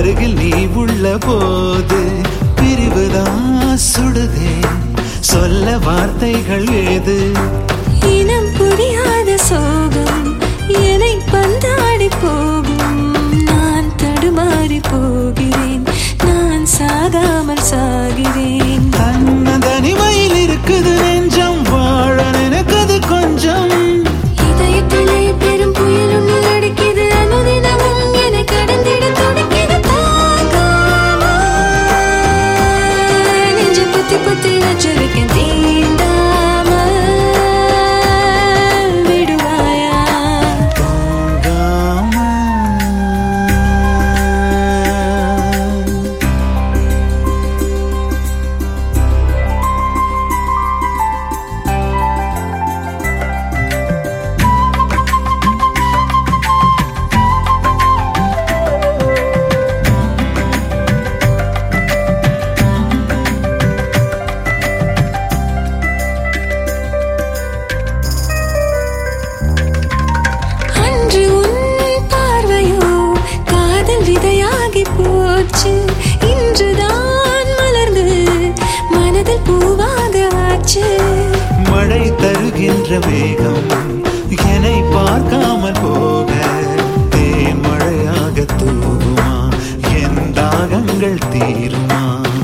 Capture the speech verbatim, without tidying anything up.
அருகில் நீ உள்ள போது பிரிவுதான் சுடுதே, சொல்ல வார்த்தைகள் ஏது? இனம் புரியாத சோகம் என்னை பந்தாடி போகும். நான் தடுமாறி போகிறேன், நான் சாகாமல் சாகிறேன். தன்ன தனிமையில் இருக்குது நெஞ்சம், வாழ நினைக்குது கொஞ்சம். இதயத்திலே பெரும் புயல் ஒன்று அடிக்குது, அனுதினமும் என்னை கடந்திட துடிக்குது. தாங்காம நெஞ்சு புத்தி புத்தி வச்சிருக்கேன், தீண்டாம விடுவாயா? தூங்காம அன்று உன் பார்வையோ காதல் விதையாகி போச்சு, இன்றுதான் மலர்ந்து மனதில் பூவாக ஆச்சு. மழை தருகின்ற வேகம் என்னை பார்க்காமல் போக, தேன் மழையாக தூவுமா, என் தாகங்கள் தீருமா?